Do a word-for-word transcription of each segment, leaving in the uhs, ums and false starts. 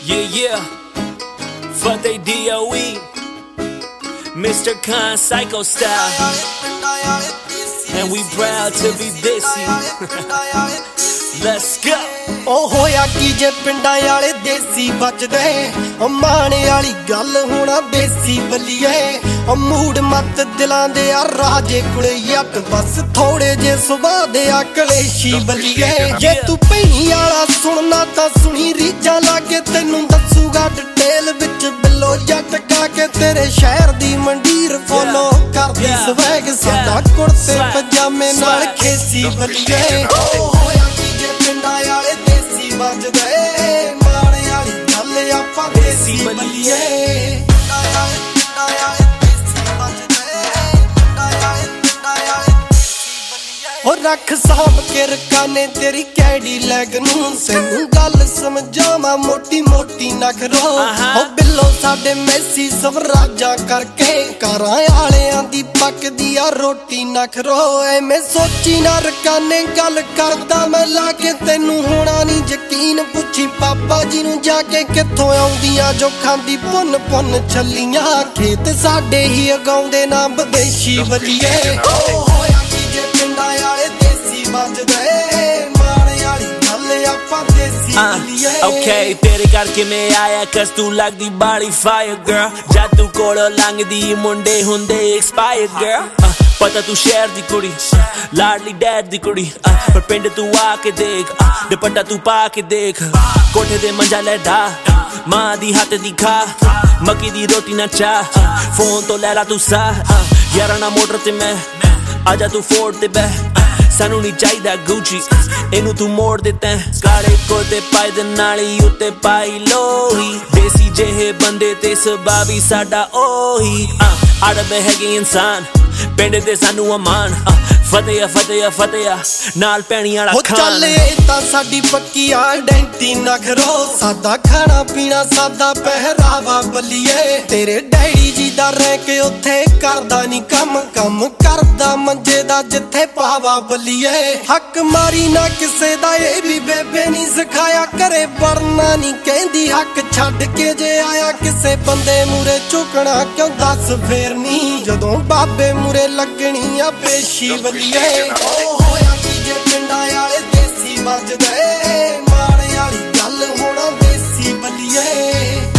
Yeah, yeah, fuck they D O E, Mister Khan Psycho Style, and we proud to be Desi. Let's go. ਉਹ ਹੋਇਆ ਕੀ ਜੇ ਪਿੰਡਾਂ ਵਾਲੇ ਦੇਸੀ ਵੱਜਦੇ ਉਹ ਮਾਣੇ ਵਾਲੀ ਗੱਲ ਹੋਣਾ ਬੇਸੀ ਬੱਲੀਏ ਉਹ ਮੂਡ ਮੱਤ ਦਿਲਾਂ ਦੇ ਆ ਰਾਜੇ ਕੁੜੇ ਯੱਟ ਬਸ ਥੋੜੇ ਜੇ ਸੁਭਾਅ ਦੇ ਆ ਕਲੇਸ਼ੀ ਬੱਲੀਏ ਜੇ ਤੂੰ ਭੈਣੀ ਵਾਲਾ ਸੁਣਨਾ ਤਾਂ ਸੁਣੀ ਰੀਜਾਂ ਲਾਗੇ ਤੈਨੂੰ ਦੱਸੂਗਾ ਡਿਟੇਲ ਵਿੱਚ ਬਿੱਲੋ ਜੱਟ ਕਾ ਕੇ ਤੇਰੇ ਸ਼ਹਿਰ ਦੀ ਮੰਡੀਰ ਫੋਲੋ ਕਰਦੀ ਸਵੈਗ ਸਾਡਾ ਕੁੜਤੇ ਪਜਾਮੇ ਨਾਲ ਖੇਸੀ ਬੱਲੀਏ ਉਹ ਹੋਇਆ ਕੀ ਜੇ ਪਿੰਡਾਂ ਵਾਲੇ ਵੱਜਦੇ ਮਾਣੇ ਵਾਲੀ ਗੱਲ ਆਪਾਂ ਦੇਸੀ ਬੱਲੀਏ ਉਹ ਰੱਖ ਸਾਂਭ ਕੇ ਰਕਾਨੇ ਤੇਰੀ ਕੈਡੀ ਲੈਗ ਨੂੰ ਤੈਨੂੰ ਗੱਲ ਸਮਝਾਵਾਂ ਮੋਟੀ ਮੋਟੀ ਨਾ ਕਰੋ ਉਹ ਬਿੱਲੋ ਸਾਡੇ ਮੈਸੀ ਸਵਰਾਜਾਂ ਕਰਕੇ ਘਰਾਂ ਵਾਲਿਆਂ ਦੀ ਪੱਕਦੀ ਆ ਰੋਟੀ ਨਾ ਕਰੋ ਐਵੇਂ ਸੋਚੀ ਨਾ ਰਕਾਨੇ ਗੱਲ ਕਰਦਾ ਮੈਂ ਲਾ ਕੇ ਤੈਨੂੰ ਹੋਣਾ ਨਹੀਂ ਯਕੀਨ ਪੁੱਛੀ ਪਾਪਾ ਜੀ ਨੂੰ ਜਾ ਕੇ ਕਿੱਥੋਂ ਆਉਂਦੀਆਂ ਜੋ ਖਾਂਦੀ ਪੁੰਨ ਪੁੰਨ ਛੱਲੀਆਂ ਖੇਤ ਸਾਡੇ ਹੀ ਉਗਾਉਂਦੇ ਨਾ ਵਿਦੇਸ਼ੀ ਬੱਲੀਏ ਉਹ ਹੋਇਆ ਕੀ ਜੇ ਪਿੰਡਾਂ ਵਾਲੇ ਦੇਸੀ ਵੱਜਦੇ ਮਾਣੇ ਵਾਲੀ ਗੱਲ ਆਪਾਂ ਦੇਸੀ ਬੱਲੀਏ Okay, ਤੇਰੇ ਕਰਕੇ ਮੈਂ ਆਇਆ ਕਸ ਤੂੰ ਲੱਗਦੀ ਬਾੜੀ ਫਾਇਰ girl ਜਦ ਤੂੰ ਕੋਲੋਂ ਲੰਘਦੀ ਮੁੰਡੇ ਹੁੰਦੇ expired girl ਪਤਾ ਤੂੰ ਸ਼ਹਿਰ ਦੀ ਕੁੜੀ ਲਾਡਲੀ ਡੈਡ ਦੀ ਕੁੜੀ ਪਰ ਪਿੰਡ ਤੂੰ ਆ ਕੇ ਦੇਖ ਦੁਪੱਟਾ ਤੂੰ ਪਾ ਕੇ ਦੇਖ ਕੋਠੇ ਦੇ ਮੰਜਾ ਲੈ ਢਾ ਮਾਂ ਦੀ ਹੱਥ ਦੀ ਖਾ ਮੱਕੀ ਦੀ ਰੋਟੀ ਨਾ ਚਾਹ ਫੋਨ ਤੋਂ ਲੈ ਲਾ ਤੂੰ ਸਾਹ ਯਾਰਾਂ ਨਾ ਮੋਟਰ ਤੇ ਮੈਂ ਆਜਾ ਤੂੰ ਫੋਰਡ ਤੇ ਬਹਿ ਸਾਨੂੰ ਨਹੀਂ ਚਾਹੀਦਾ ਗੁੱਚੀ ਇਹਨੂੰ ਤੂੰ ਮੋੜ ਦਿੱਤਾ ਕਾਲੇ ਕੋਤੇ ਪਾਈ ਦੇ ਨਾਲੀ ਉੱਤੇ ਪਾਈ ਲੋਹੀ ਦੇਸੀ ਜਿਹੇ ਬੰਦੇ ਤੇ ਸੁਭਾਅ ਵੀ ਸਾਡਾ ਉਹੀ ਅੜਬ ਹੈਗੇ ਇਨਸਾਨ ਪਿੰਡ ਦੇ ਸਾਨੂੰ ਅਮਾਨ ਫਤਿਹ ਫਤਿਹ ਫਤਿਹ ਨਾਲ ਪੈਣੀ ਵਾਲਾ ਖਾਨ ਚੱਲੇ ਤਾਂ ਸਾਡੀ ਪੱਕੀ ਆਇਡੈਂਟੀ ਨਖਰੋ ਸਾਦਾ ਖਾਣਾ ਪੀਣਾ ਸਾਦਾ ਪਹਿਰਾਵਾ ਬੱਲੀਏ ਤੇਰੇ ਡੈਡੀ ਜੀ ਦਾ ਰਹਿ ਕੇ ਉੱਥੇ ਕਰਦਾ ਨਹੀਂ ਕੰਮ ਕੰਮ ਕਰਦਾ ਮੰਜੇ ਦਾ ਜਿੱਥੇ ਪਾਵਾ ਬੱਲੀਏ ਹੱਕ ਮਾਰੀ ਨਾ ਕਿਸੇ ਦਾ ਇਹ ਵੀ ਬੇਬੇ ਨਹੀਂ ਸਿਖਾਇਆ ਘਰੇ ਵੜਨਾ ਨਹੀਂ ਕਹਿੰਦੀ ਹੱਕ ਛੱਡ ਕੇ ਜੇ ਆਇਆ ਕਿਸੇ ਬੰਦੇ ਮੂਰੇ ਝੁਕਣਾ ਕਿਉਂ ਦੱਸ ਫੇਰ ਨਹੀਂ ਜਦੋਂ ਬਾਬੇ ਮੂਰੇ ਲੱਗਣੀ ਆ ਪੇਸ਼ੀ ਬੱਲੀਏ ਉਹ ਹੋਇਆ ਕੀ ਜੇ ਪਿੰਡਾਂ ਵਾਲੇ ਦੇਸੀ ਵੱਜਦੇ ਮਾਣੇ ਵਾਲੀ ਗੱਲ ਹੋਣਾ ਦੇਸੀ ਬੱਲੀਏ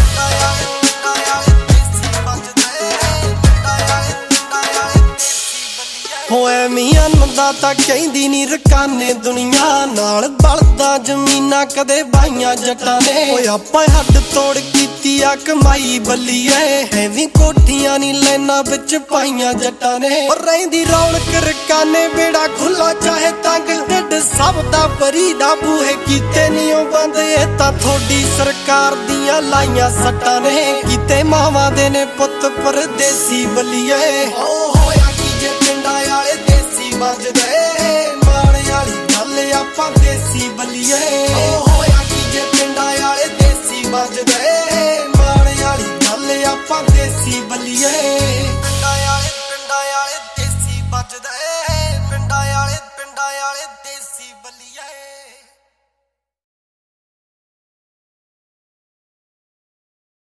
ਹੋਏ ਮੀਆਂ ਦਾ ਤਾਂ ਕਹਿੰਦੀ ਨੀ ਰਕਾਨੇ ਦੁਨੀਆ ਨਾਲ ਬਲਦਾ ਜ਼ਮੀਨਾਂ ਕਦੇ ਬਾਈਆਂ ਜੱਟਾਂ ਨੇ ਓਏ ਆਪਾਂ ਹੱਡ ਤੋੜ ਕੀਤੀ ਆ ਕਮਾਈ ਬੱਲੀਏ ਐਵੇਂ ਕੋਠੀਆਂ ਨੀ ਲੈਣਾ ਵਿੱਚ ਪਾਈਆਂ ਜੱਟਾਂ ਨੇ ਓ ਰਹਿੰਦੀ ਰੌਣਕ ਰਕਾਨੇ ਬੇੜਾ ਖੁੱਲਾ ਚਾਹੇ ਤੰਗ ਢਿੱਡ ਸਭ ਦਾ ਭਰੀ ਦਾ ਬੂਹੇ ਕੀਤੇ ਨੀ ਉਹ ਬੰਦ ਇਹ ਤਾਂ ਥੋੜੀ ਸਰਕਾਰ ਦੀਆਂ ਲਾਈਆਂ ਸੱਟਾਂ ਨੇ ਕੀਤੇ ਮਾਵਾਂ ਦੇ ਨੇ ਪੁੱਤ ਪਰਦੇਸੀ ਬੱਲੀਏ ਓ ਹੋਇਆ ਕੀ ਜੇ ਪਿੰਡਾਂ ਵਾਲੇ ਦੇਸੀ ਵੱਜਦੇ ਮਾਣੇ ਵਾਲੀ ਗੱਲ ਆਪਾਂ ਦੇਸੀ ਬੱਲੀਏ ਉਹ ਹੋਇਆ ਕੀ ਜੇ ਪਿੰਡਾਂ ਵਾਲੇ ਦੇਸੀ ਵੱਜਦੇ ਮਾਣੇ ਵਾਲੀ ਗੱਲ ਆਪਾਂ ਦੇਸੀ ਬੱਲੀਏ ਪਿੰਡਾਂ ਵਾਲੇ ਪਿੰਡਾਂ ਵਾਲੇ